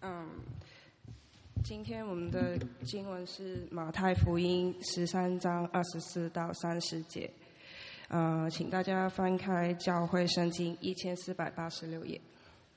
今天我们的经文是马太福音13章24到30节，请大家翻开教会圣经1486页。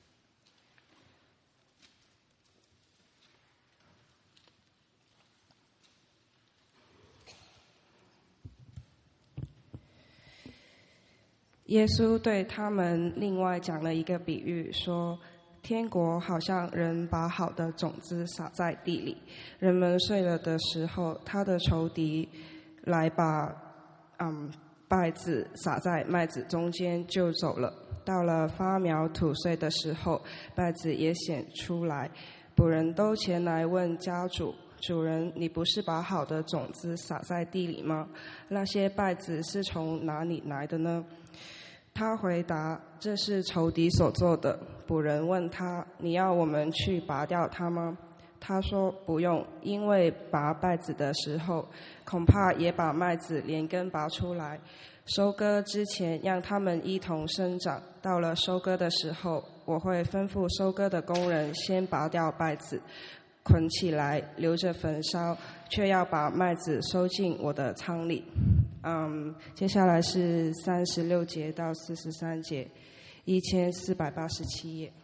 耶稣对他们另外讲了一个比喻，说天国好像人把好的种子撒在地里，人们睡了的时候，他的仇敌来把稗子撒在麦子中间就走了。到了发苗吐穗的时候，稗子也显出来，仆人都前来问家主，主人，你不是把好的种子撒在地里吗？那些稗子是从哪里来的呢？他回答，这是仇敌所做的。仆人问他，你要我们去拔掉它吗？他说，不用，因为拔稗子的时候，恐怕也把麦子连根拔出来。收割之前，让他们一同生长。到了收割的时候，我会吩咐收割的工人先拔掉稗子，捆起来，留着焚烧，却要把麦子收进我的仓里。接下来是36节到43节，1487页。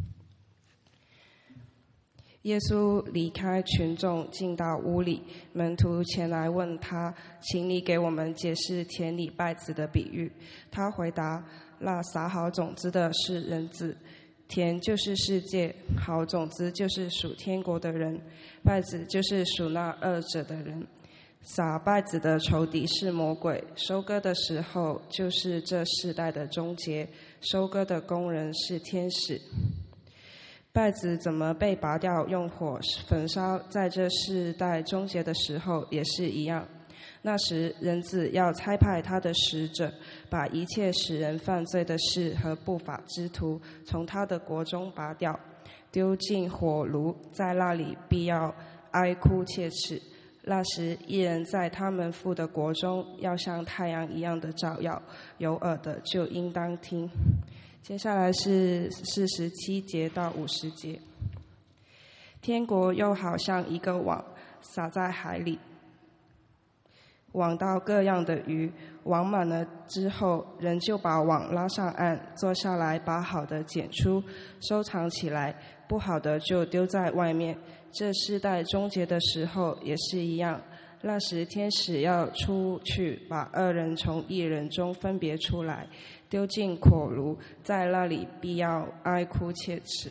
耶稣离开群众，进到屋里，门徒前来问他，请你给我们解释田里稗子的比喻。他回答，那撒好种子的是人子，田就是世界，好种子就是属天国的人，稗子就是属那恶者的人。撒稗子的仇敌是魔鬼，收割的时候就是这世代的终结，收割的工人是天使。稗子怎么被拔掉用火焚烧，在这世代终结的时候也是一样。那时人子要差派他的使者，把一切使人犯罪的事和不法之徒从他的国中拔掉，丢进火炉，在那里必要哀哭切齿。那时一人在他们父的国中，要像太阳一样的照耀，有耳的就应当听。接下来是47节到50节。天国又好像一个网，撒在海里，网到各样的鱼，网满了之后，人就把网拉上岸，坐下来把好的捡出，收藏起来，不好的就丢在外面。这世代终结的时候也是一样，那时天使要出去，把恶人从义人中分别出来，丢进火炉，在那里必要哀哭切齿。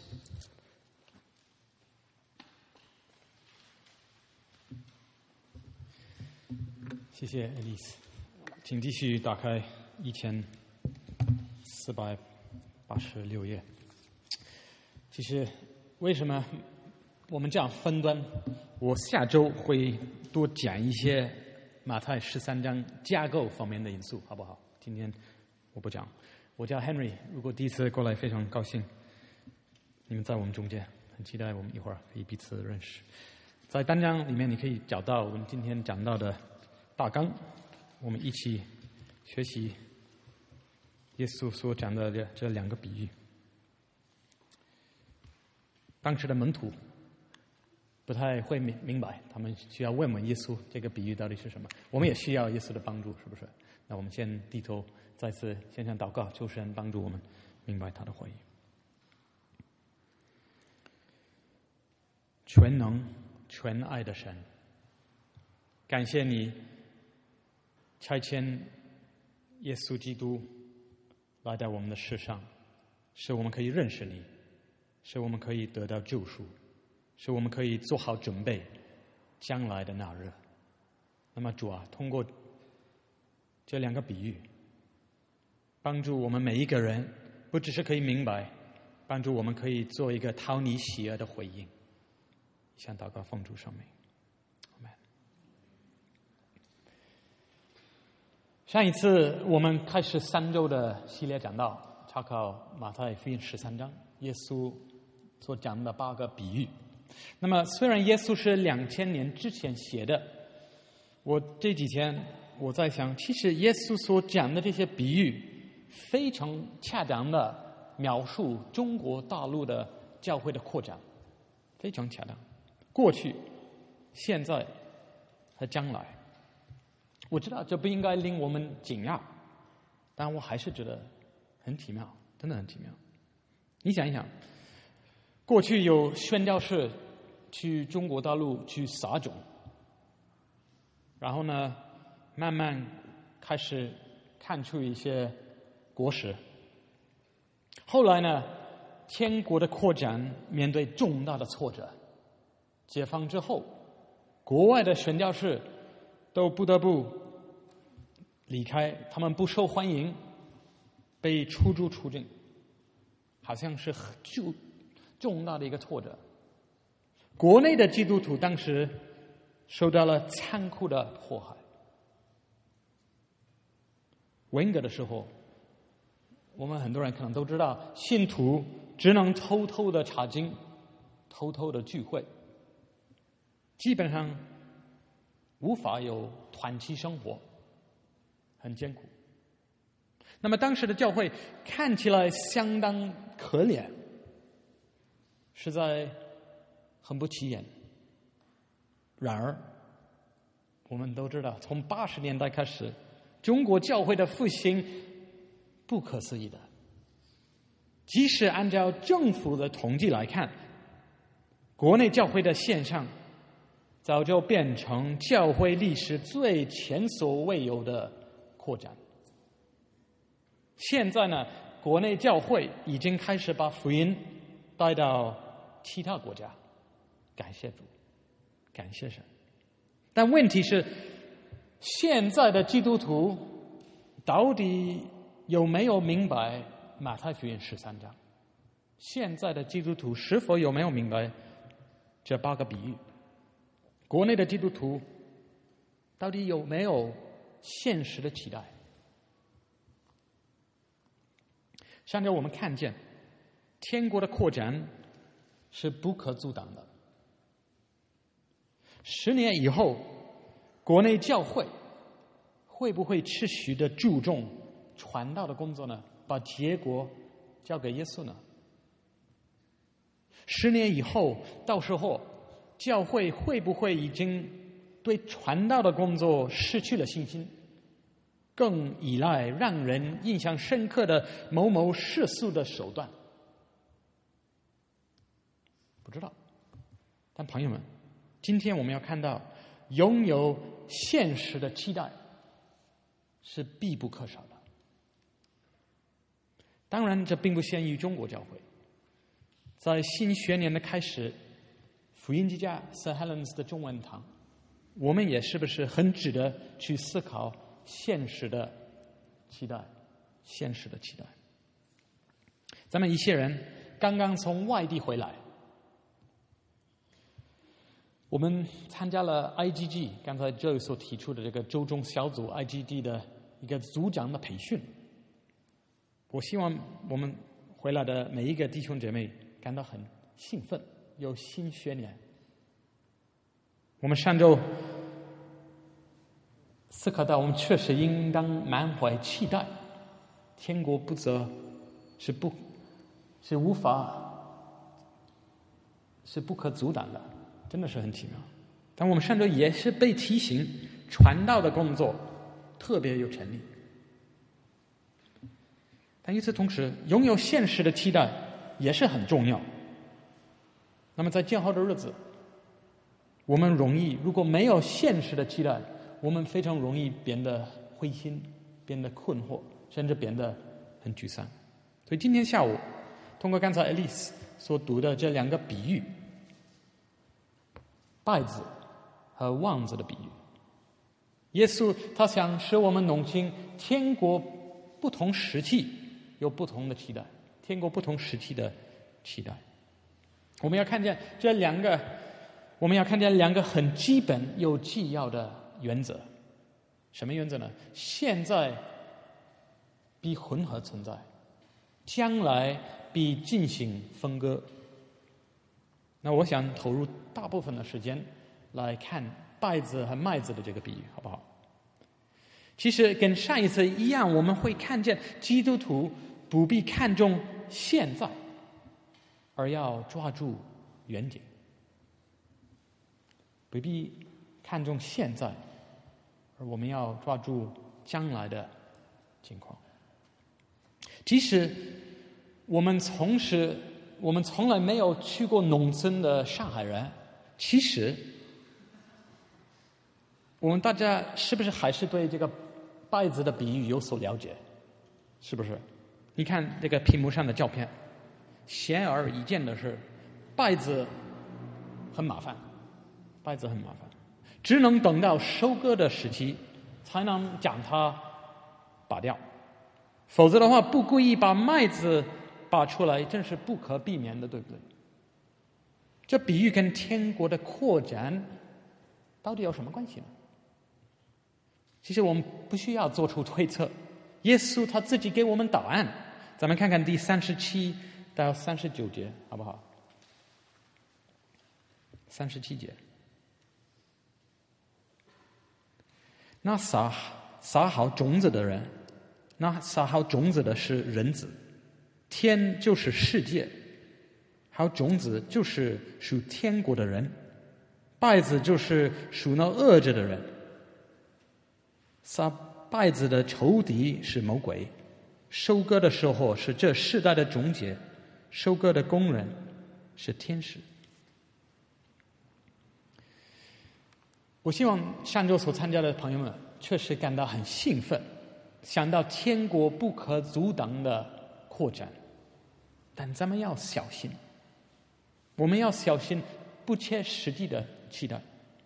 谢谢 Elise， 请继续打开1486页。其实为什么我们这样分段？我下周会多讲一些马太13章架构方面的因素，好不好？今天我不讲。我叫 Henry， 如果第一次过来，非常高兴你们在我们中间，很期待我们一会儿可以彼此认识。在单章里面，你可以找到我们今天讲到的大纲，我们一起学习耶稣所讲的这两个比喻。当时的门徒不太会明白，他们需要问问耶稣这个比喻到底是什么。我们也需要耶稣的帮助，是不是？那我们先低头，再次献上祷告，求神帮助我们明白他的话语。全能全爱的神，感谢你差遣耶稣基督来到我们的世上，使我们可以认识你，使我们可以得到救赎，使我们可以做好准备将来的那日。那么主啊，通过这两个比喻，帮助我们每一个人，不只是可以明白，帮助我们可以做一个讨你喜悦的回应。向祷告奉主圣名，阿们。上一次我们开始3周的系列讲道，查考马太福音13章，耶稣所讲的8个比喻。那么虽然耶稣是2000年之前写的，我这几天我在想，其实耶稣所讲的这些比喻非常恰当的描述中国大陆的教会的扩展。 非常恰当。过去、现在和将来，我知道这不应该令我们惊讶，但我还是觉得很奇妙，真的很奇妙。你想一想，过去有宣教士去中国大陆去撒种，然后呢，慢慢开始看出一些果实。后来呢，天国的扩展面对重大的挫折，解放之后，国外的宣教士都不得不离开，他们不受欢迎，被驱逐出境，好像是重大的一个挫折。国内的基督徒当时受到了残酷的迫害。文革的时候，我们很多人可能都知道，信徒只能偷偷的查经，偷偷的聚会，基本上无法有团契生活，很艰苦。那么当时的教会看起来相当可怜，实在很不起眼。然而我们都知道，从80年代开始，中国教会的复兴不可思议的。即使按照政府的统计来看，国内教会的现象早就变成教会历史最前所未有的扩展。现在呢，国内教会已经开始把福音带到其他国家，感谢主，感谢神。但问题是，现在的基督徒到底有没有明白马太福音13章？现在的基督徒是否有没有明白这8个比喻？国内的基督徒到底有没有现实的期待？上周我们看见，天国的扩展是不可阻挡的。10年以后，国内教会会不会持续的注重传道的工作呢？把结果交给耶稣呢？10年以后，到时候教会会不会已经对传道的工作失去了信心，更依赖让人印象深刻的某某世俗的手段？不知道。但朋友们，今天我们要看到，拥有现实的期待是必不可少的。当然，这并不限于中国教会。在新学年的开始，福音之家 St. Helens 的中文堂，我们也是不是很值得去思考现实的期待？现实的期待。咱们一些人刚刚从外地回来，我们参加了 IGG 刚才Joe所提出的这个周中小组 IGG 的一个组长的培训。我希望我们回来的每一个弟兄姐妹感到很兴奋，有新学年。我们上周思考到，我们确实应当满怀期待，天国不则是无法，是不可阻挡的，真的是很奇妙。但我们上周也是被提醒，传道的工作特别有潜力。但与此同时，拥有现实的期待也是很重要。那么在建好的日子，我们如果没有现实的期待，我们非常容易变得灰心，变得困惑，甚至变得很沮丧。所以今天下午，通过刚才 Elise 所读的这2个比喻，稗子和旺子的比喻，耶稣他想使我们弄清天国不同时期有不同的期待，天国不同时期的期待。我们要看见2个很基本又纪要的原则。什么原则呢？现在比混合存在，将来比进行分割。那我想投入大部分的时间来看稗子和麦子的这个比喻，好不好？其实跟上一次一样，我们会看见基督徒不必看重现在，而要抓住远景。 不必看重现在，而我们要抓住将来的情况。即使我们从来没有去过农村的上海人，其实我们大家是不是还是对这个稗子的比喻有所了解？是不是？你看这个屏幕上的照片，显而易见的是，稗子很麻烦，只能等到收割的时期才能将它拔掉，否则的话不故意把麦子拔出来，真是不可避免的，对不对？这比喻跟天国的扩展到底有什么关系呢？其实我们不需要做出推测，耶稣他自己给我们答案。咱们看看第37到39节，好不好？37节，那撒好种子的人，那撒好种子的是人子，天就是世界，好种子就是属天国的人，稗子就是属那恶者的人。撒稗子的仇敌是魔鬼，收割的时候是这世代的终结，收割的工人是天使。我希望上周所参加的朋友们确实感到很兴奋，想到天国不可阻挡的扩展，但咱们要小心，我们要小心不切实际的期待。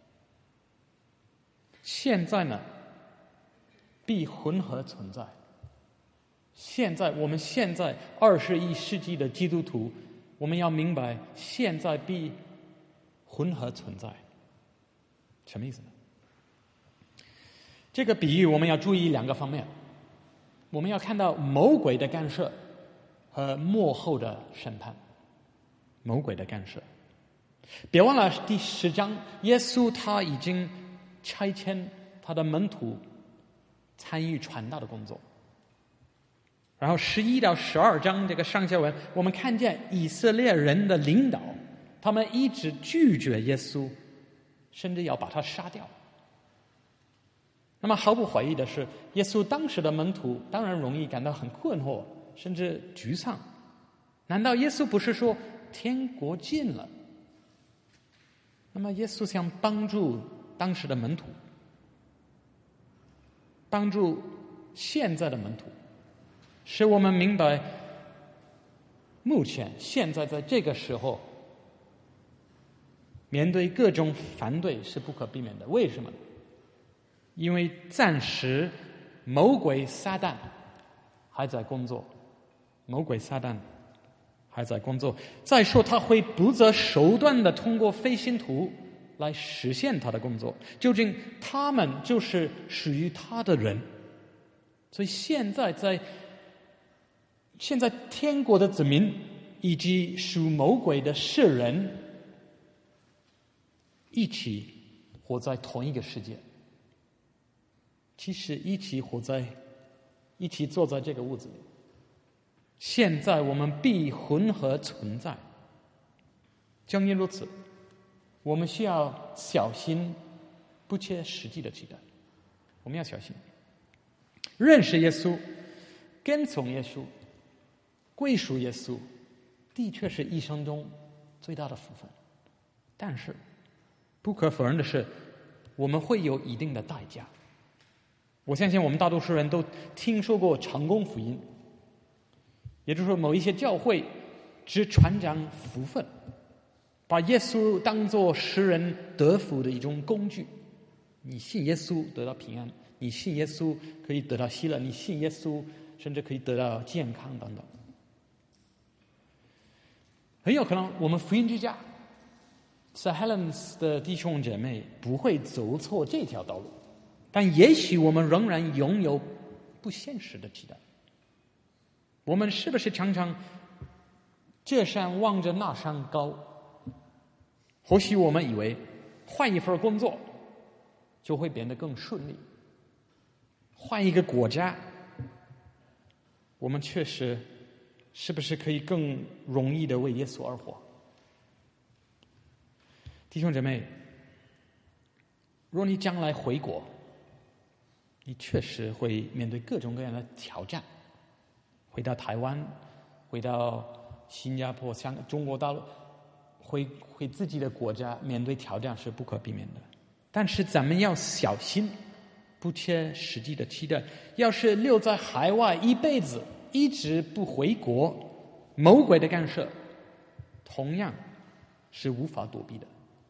现在呢，必混合存在。我们现在21世纪的基督徒，我们要明白，现在必混合存在。什么意思呢？这个比喻我们要注意2个方面，我们要看到魔鬼的干涉和末后的审判。魔鬼的干涉，别忘了第10章，耶稣他已经差遣他的门徒参与传道的工作。然后11到12章这个上下文，我们看见以色列人的领导，他们一直拒绝耶稣，甚至要把他杀掉。那么毫不怀疑的是，耶稣当时的门徒当然容易感到很困惑，甚至沮丧。难道耶稣不是说天国近了？那么耶稣想帮助当时的门徒，帮助现在的门徒，使我们明白目前现在在这个时候面对各种反对是不可避免的。为什么？因为暂时魔鬼撒旦还在工作，再说他会不择手段的通过非信徒来实现他的工作，究竟他们就是属于他的人。所以现在天国的子民以及属魔鬼的世人一起活在同一个世界，其实一起坐在这个屋子里。现在我们必混合存在，正因如此，我们需要小心不切实际的期待。我们要小心认识耶稣，跟从耶稣，归属耶稣，的确是一生中最大的福分。但是不可否认的是，我们会有一定的代价。我相信我们大多数人都听说过成功福音，也就是说某一些教会只传讲福分，把耶稣当作使人得福的一种工具。你信耶稣得到平安，你信耶稣可以得到喜乐，你信耶稣甚至可以得到健康等等。很有可能我们福音之家 St. Helens 的弟兄姐妹不会走错这条道路，但也许我们仍然拥有不现实的期待。我们是不是常常这山望着那山高？或许我们以为换一份工作就会变得更顺利，换一个国家，我们确实是不是可以更容易的为耶稣而活？弟兄姐妹， 若你将来回国，你确实会面对各种各样的挑战。回到台湾，回到新加坡、香港、中国大陆，回自己的国家，面对挑战是不可避免的。但是咱们要小心，不切实际的期待。要是留在海外一辈子，一直不回国，魔鬼的干涉同样是无法躲避的。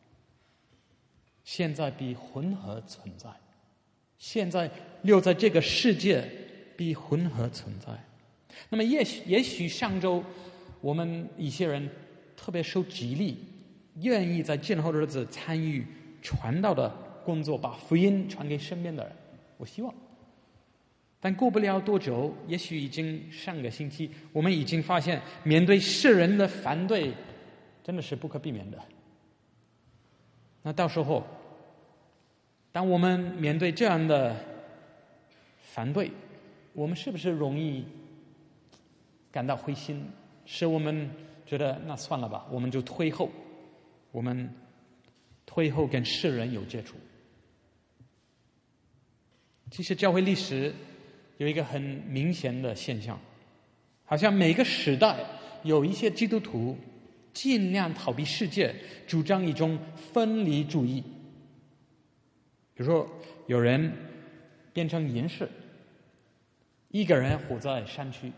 现在比混合存在，现在留在这个世界比混合存在。那么也许上周我们一些人特别受激励，愿意在今后的日子参与传道的工作，把福音传给身边的人，我希望。但过不了多久，也许已经上个星期，我们已经发现面对世人的反对真的是不可避免的。那到时候当我们面对这样的反对，我们是不是容易感到灰心，使我们觉得那算了吧，我们就退后跟世人有接触。其实教会历史有一个很明显的现象，好像每个时代有一些基督徒尽量逃避世界，主张一种分离主义。比如说有人变成隐士，一个人活在山区，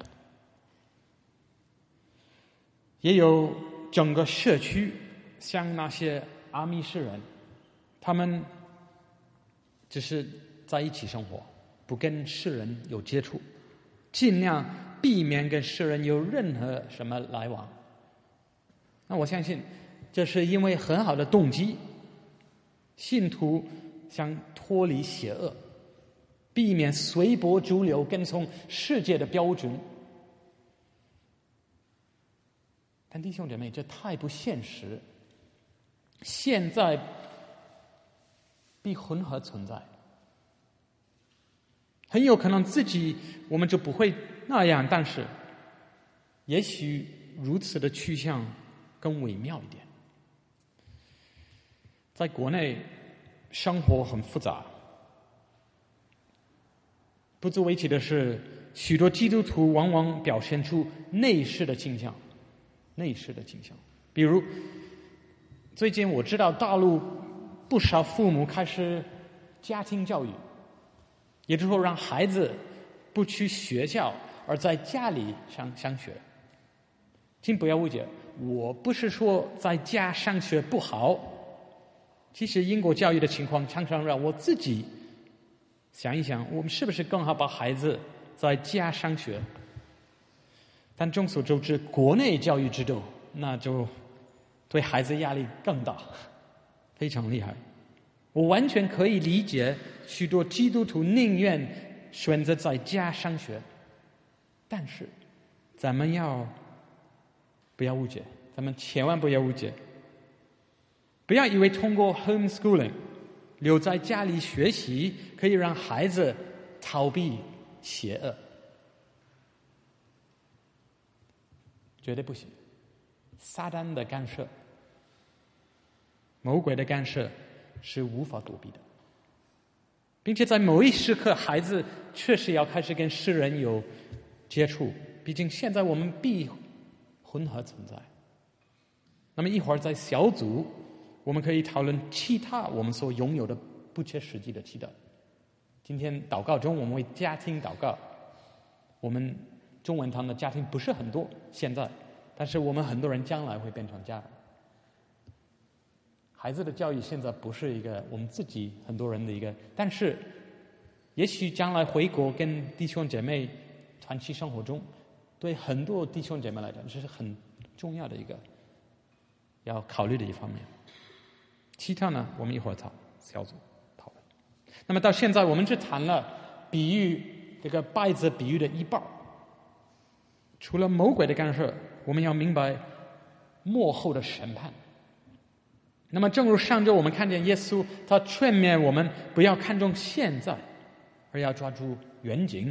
也有整个社区像那些阿密士人，他们只是在一起生活，不跟世人有接触，尽量避免跟世人有任何什么来往。那我相信这是因为很好的动机，信徒想脱离邪恶，避免随波逐流，跟从世界的标准。但弟兄姐妹，这太不现实。现在比混合存在，很有可能我们就不会那样，但是也许如此的趋向更微妙一点。在国内生活很复杂，不足为奇的是，许多基督徒往往表现出内视的倾向。比如最近我知道大陆不少父母开始家庭教育，也就是说让孩子不去学校，而在家里上学。请不要误解，我不是说在家上学不好，其实英国教育的情况常常让我自己想一想，我们是不是更好把孩子在家上学。但众所周知，国内教育制度那就对孩子压力更大，非常厉害。我完全可以理解许多基督徒宁愿选择在家上学，但是咱们不要误解，咱们千万不要误解，不要以为通过 homeschooling 留在家里学习可以让孩子逃避邪恶，绝对不行。撒旦的干涉，魔鬼的干涉是无法躲避的，并且在某一时刻，孩子确实要开始跟世人有接触。毕竟现在我们必混合存在。那么一会儿在小组，我们可以讨论其他我们所拥有的不切实际的期待。今天祷告中，我们为家庭祷告。我们中文堂的家庭不是很多，现在。但是我们很多人将来会变成家人。孩子的教育现在不是一个我们自己很多人的一个，但是也许将来回国跟弟兄姐妹团契生活中，对很多弟兄姐妹来讲，这是很重要的一个要考虑的一方面。其他呢，我们一会儿小组讨论。那么到现在，我们只谈了比喻这个稗子比喻的一半。除了魔鬼的干涉，我们要明白末后的审判。那么正如上周我们看见耶稣，他劝勉我们不要看重现在，而要抓住远景。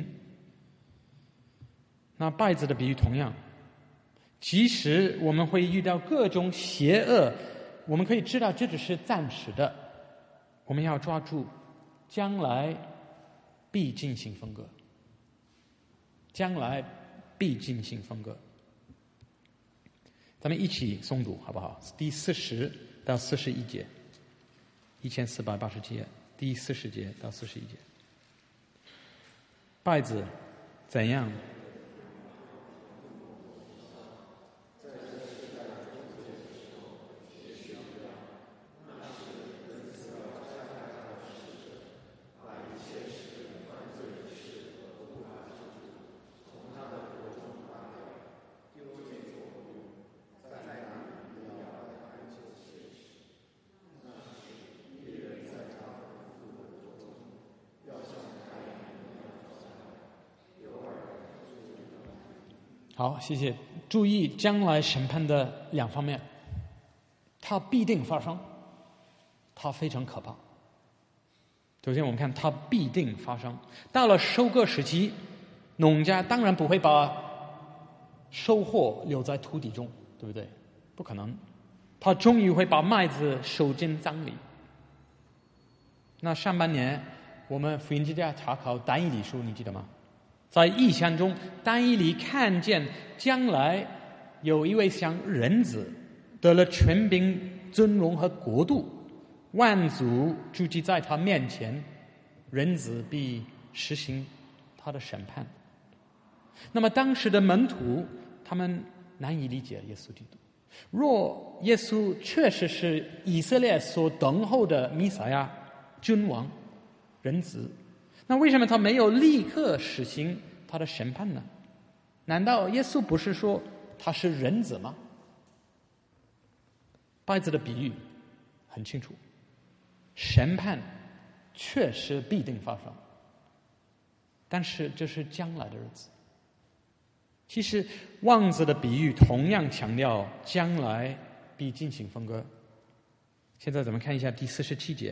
那稗子的比喻同样，即使我们会遇到各种邪恶，我们可以知道这只是暂时的， 我们要抓住将来必进行分割，将来必进行分割。咱们一起诵读好不好？第40到41节，1487页，第40节到41节。稗子怎样好，谢谢。注意将来审判的两方面，它必定发生，它非常可怕。首先我们看它必定发生，到了收割时期，农家当然不会把收获留在土地中，对不对？不可能，他终于会把麦子收进脏里。那上半年我们福音之家查考但以理书，你记得吗？在异象中，但以理看见将来有一位像人子，得了权柄、尊荣和国度，万族聚集在他面前，人子必实行他的审判。那么当时的门徒他们难以理解耶稣基督。若耶稣确实是以色列所等候的弥赛亚、君王、人子，那为什么他没有立刻实行他的审判呢？难道耶稣不是说他是人子吗？稗子的比喻很清楚，审判确实必定发生，但是这是将来的日子。其实望子的比喻同样强调将来必进行分割。现在咱们看一下第47节，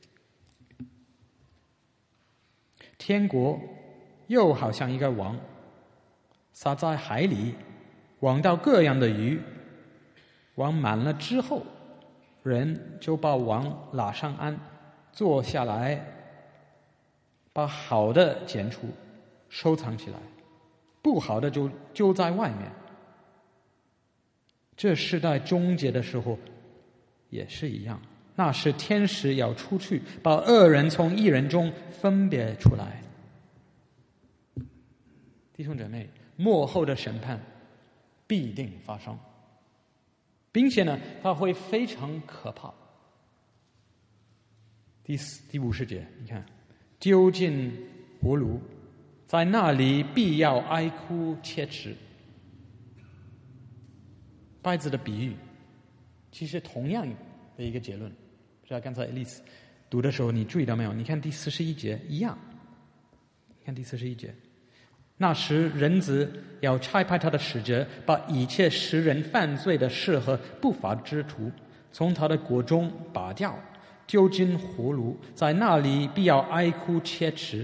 天国又好像一个网，撒在海里，网到各样的鱼，网满了之后，人就把网拉上岸，坐下来，把好的捡出，收藏起来，不好的就丢在外面。这世代终结的时候也是一样，那时天使要出去，把恶人从义人中分别出来。弟兄姐妹，末后的审判必定发生，并且呢，它会非常可怕。第50节，你看，丢进火炉，在那里必要哀哭切齿。稗子的比喻其实同样的一个结论，不知道刚才丽丝读的时候你注意到没有？你看第41节一样，你看第41节，那时人子要差派他的使者，把一切使人犯罪的事和不法之徒从他的国中拔掉，丢进火炉，在那里必要哀哭切齿。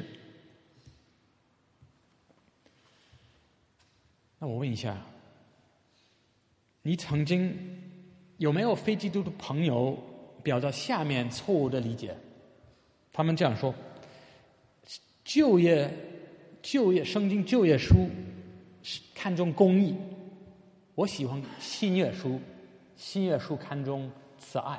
那我问一下，你曾经有没有非基督的朋友表达下面错误的理解？他们这样说：旧约圣经旧约书看重公义，我喜欢新约书，新约书看重慈爱。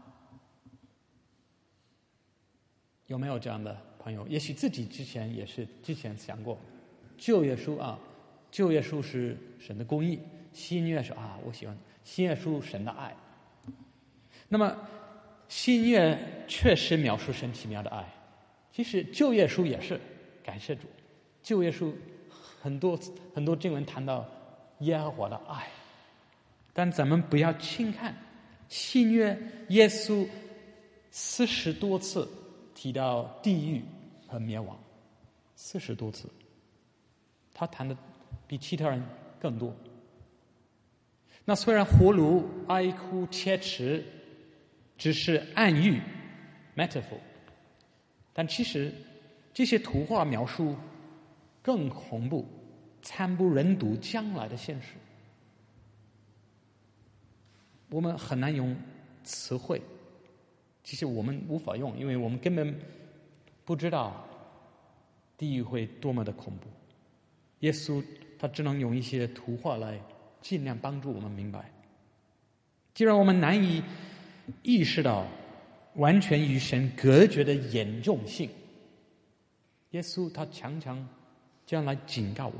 有没有这样的朋友？也许自己之前想过，旧约书旧约书是神的公义，新约是我喜欢新约书神的爱。那么新约确实描述神奇妙的爱，其实旧约书也是，感谢主，旧约书很多经文谈到耶和华的爱，但咱们不要轻看新约耶稣40多次提到地狱和灭亡，40多次，他谈的比其他人更多。那虽然火炉哀哭切齿只是暗喻 metaphor， 但其实这些图画描述更恐怖、惨不忍睹将来的现实。我们很难用词汇其实我们无法用，因为我们根本不知道地狱会多么的恐怖。耶稣他只能用一些图画来尽量帮助我们明白。既然我们难以意识到完全与神隔绝的严重性，耶稣他常常这样来警告我们。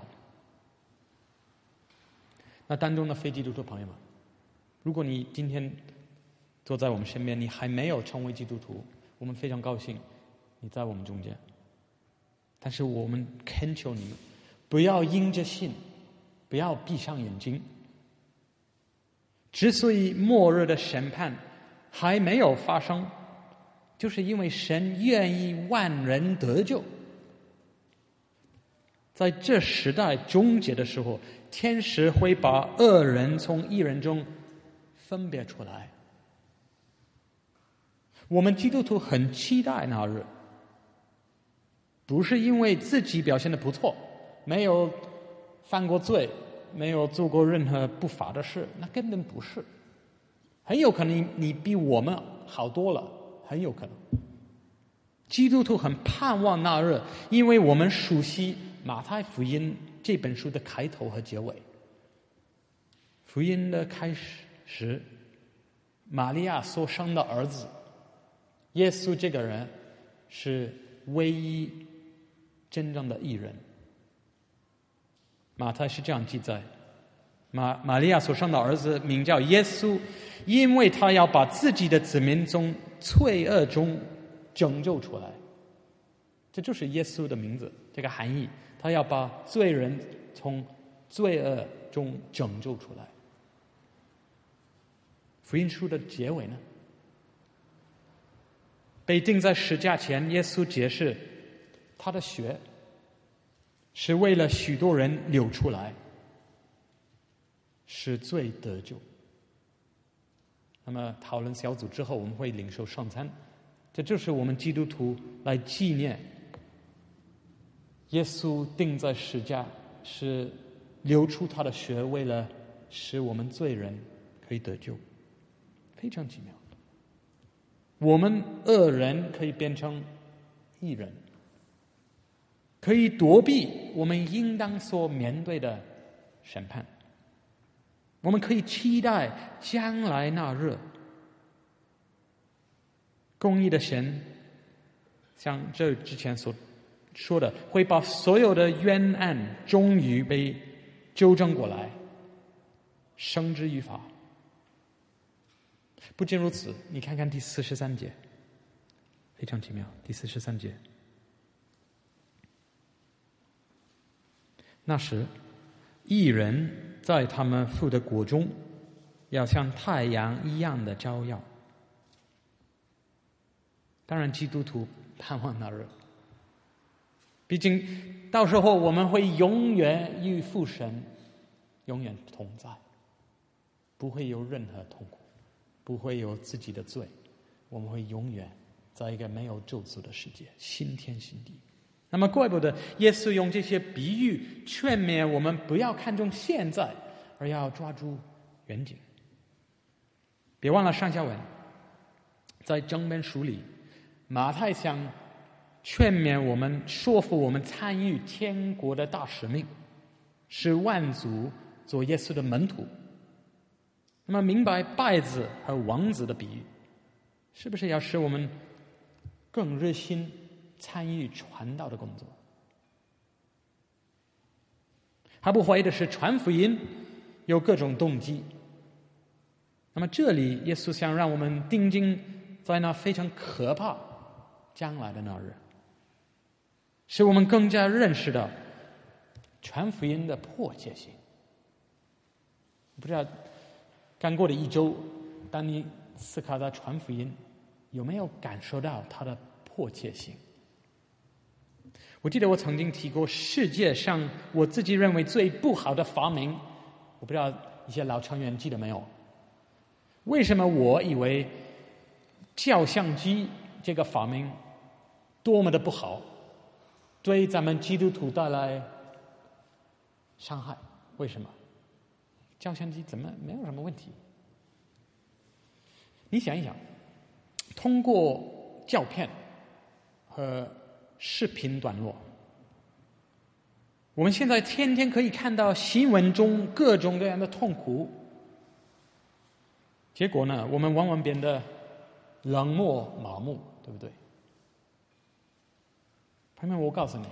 那当中的非基督徒朋友们，如果你今天坐在我们身边，你还没有成为基督徒，我们非常高兴你在我们中间。但是我们恳求你们，不要因着信，不要闭上眼睛。之所以末日的审判还没有发生，就是因为神愿意万人得救。在这时代终结的时候，天使会把恶人从义人中分别出来。我们基督徒很期待那日，不是因为自己表现得不错，没有犯过罪，没有做过任何不法的事，那根本不是。很有可能你比我们好多了，很有可能。基督徒很盼望那日，因为我们熟悉马太福音这本书的开头和结尾。福音的开始时，玛利亚所生的儿子耶稣这个人是唯一真正的义人。马太是这样记载，玛利亚所生的儿子名叫耶稣，因为他要把自己的子民从罪恶中拯救出来。这就是耶稣的名字，这个含义，他要把罪人从罪恶中拯救出来。福音书的结尾呢，被钉在十架前，耶稣解释他的血是为了许多人流出来，使罪得救。那么讨论小组之后，我们会领受圣餐，这就是我们基督徒来纪念耶稣钉在十架，是流出他的血，为了使我们罪人可以得救。非常奇妙，我们恶人可以变成义人，可以躲避我们应当所面对的审判。我们可以期待将来那日，公义的神像这之前所说的，会把所有的冤案终于被纠正过来，绳之于法。不仅如此，你看看第43节，非常奇妙。第43节，那时义人在他们父的国中，要像太阳一样的照耀。当然基督徒盼望那日，毕竟到时候我们会永远与父神永远同在，不会有任何痛苦，不会有自己的罪，我们会永远在一个没有咒诅的世界，新天新地。那么怪不得耶稣用这些比喻劝勉我们不要看重现在，而要抓住远景。别忘了上下文，在整本书里，马太想劝勉我们，说服我们参与天国的大使命，使万族做耶稣的门徒。那么明白稗子和王子的比喻，是不是要使我们更热心参与传道的工作？还不怀疑的是，传福音有各种动机。那么这里耶稣想让我们定睛在那非常可怕将来的那日，使我们更加认识到传福音的迫切性。不知道刚过的一周，当你思考到传福音，有没有感受到它的迫切性？我记得我曾经提过，世界上我自己认为最不好的发明，我不知道一些老成员记得没有？为什么我以为照相机这个发明多么的不好，对咱们基督徒带来伤害？为什么？照相机怎么没有什么问题？你想一想， 通过照片和视频段落，我们现在天天可以看到新闻中各种各样的痛苦，结果呢，我们往往变得冷漠麻木，对不对？朋友们，我告诉你，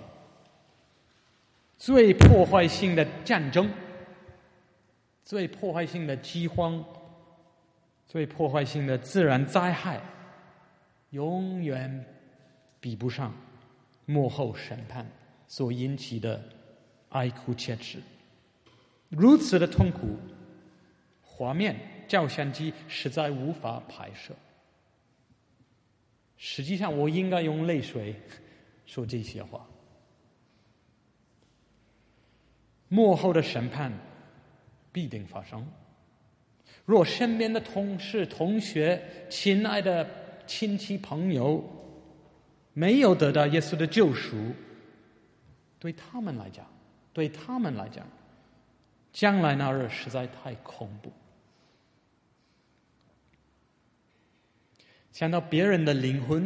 最破坏性的战争，最破坏性的饥荒，最破坏性的自然灾害，永远比不上幕后审判所引起的哀哭切齿。如此的痛苦画面，照相机实在无法拍摄。实际上，我应该用泪水说这些话。幕后的审判必定发生。若身边的同事、同学、亲爱的亲戚朋友没有得到耶稣的救赎，对他们来讲，将来那日实在太恐怖。想到别人的灵魂，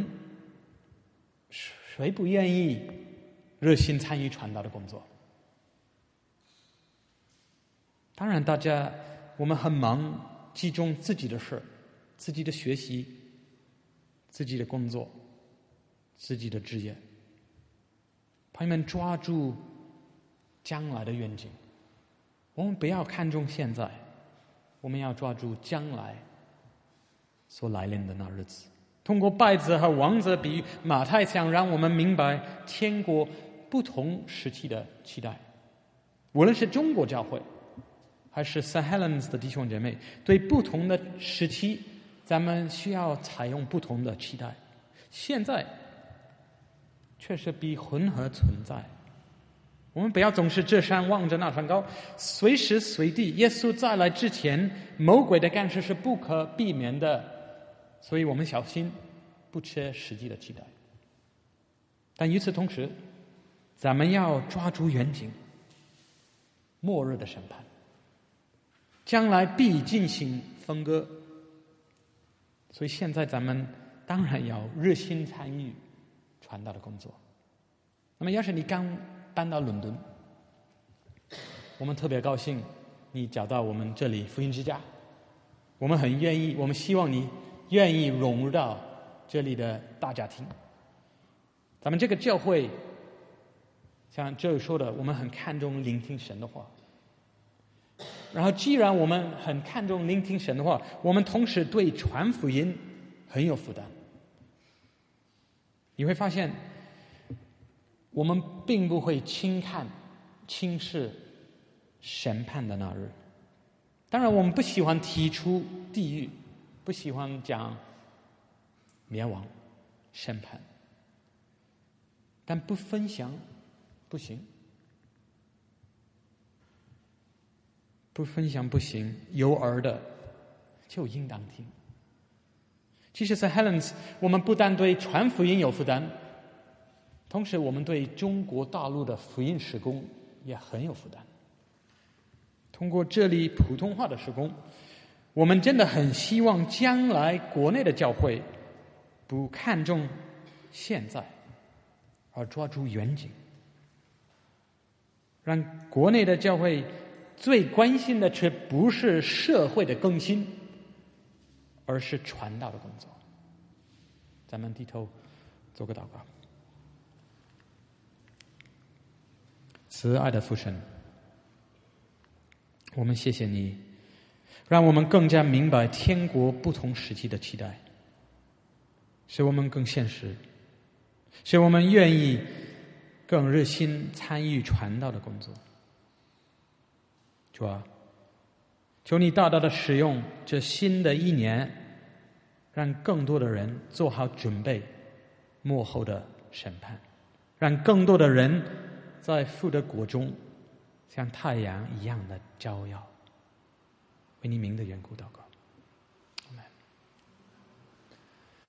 谁不愿意热心参与传道的工作？当然，我们很忙，集中自己的事、自己的学习、自己的工作、自己的职业。朋友们，抓住将来的愿景，我们不要看重现在，我们要抓住将来所来临的那日子。通过稗子和王子的比喻，马太想让我们明白天国不同时期的期待。无论是中国教会还是 St. Helens 的弟兄姐妹，对不同的时期，咱们需要采用不同的期待。现在确实比混合存在，我们不要总是这山望着那山高，随时随地耶稣再来之前，魔鬼的干涉是不可避免的，所以我们小心不切实际的期待。但与此同时，咱们要抓住远景，末日的审判将来必进行分割，所以现在咱们当然要热心参与传道的工作。那么要是你刚搬到伦敦，我们特别高兴你找到我们这里福音之家，我们很愿意，我们希望你愿意融入到这里的大家庭。咱们这个教会像这里说的，我们很看重聆听神的话，然后既然我们很看重聆听神的话，我们同时对传福音很有负担。你会发现我们并不会轻视审判的那日。当然我们不喜欢提出地狱，不喜欢讲灭亡审判，但不分享不行，不分享不行，有耳的就应当听。其实在 Helens， 我们不但对传福音有负担，同时我们对中国大陆的福音事工也很有负担。通过这里普通话的事工，我们真的很希望将来国内的教会不看重现在，而抓住远景，让国内的教会最关心的却不是社会的更新，而是传道的工作。咱们低头做个祷告。慈爱的父神，我们谢谢你，让我们更加明白天国不同时期的期待，使我们更现实，使我们愿意更热心参与传道的工作。主啊，求你大大的使用这新的一年，让更多的人做好准备末后的审判，让更多的人在父的国中像太阳一样的照耀。为你名的缘故祷告。